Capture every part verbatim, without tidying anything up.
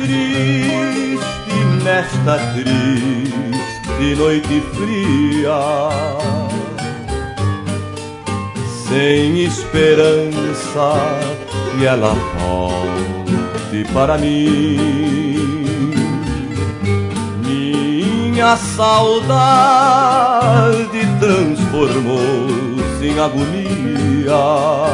triste nesta triste noite fria, sem esperança que ela volte para mim. Minha saudade transformou-se em agonia.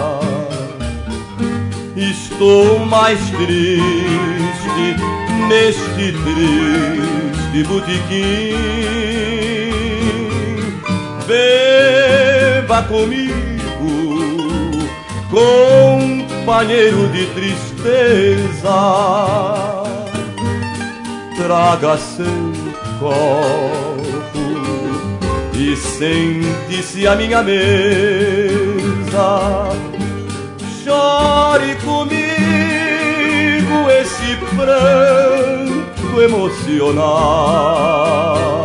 Estou mais triste neste triste botequim. Beba comigo, companheiro de tristeza, traga seu copo e sente-se à minha mesa. Chore comigo esse pranto emocional.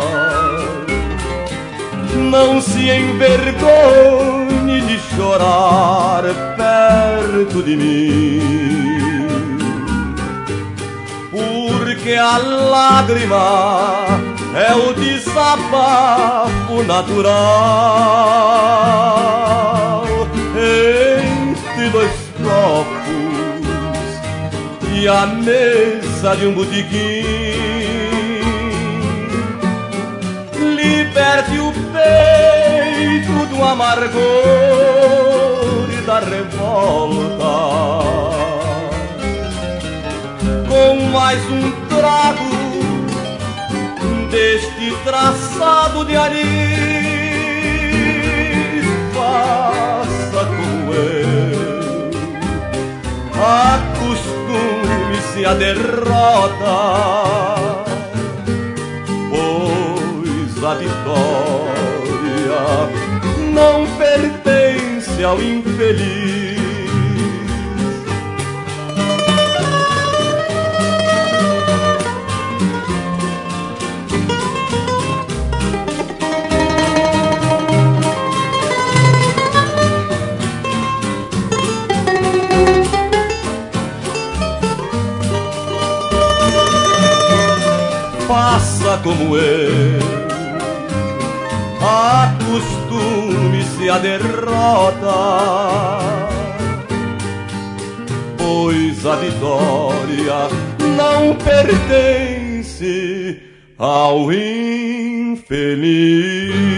Não se envergonhe de chorar perto de mim, porque a lágrima é o desabafo natural entre dois copos e a mesa de um botequim. Liberte o peito do amargor e da revolta com mais um trago deste traçado de anis. Faça como eu, acostume-se à derrota, pois a vitória não pertence ao infeliz. Faça como eu, acostume-se à derrota, pois a vitória não pertence ao infeliz.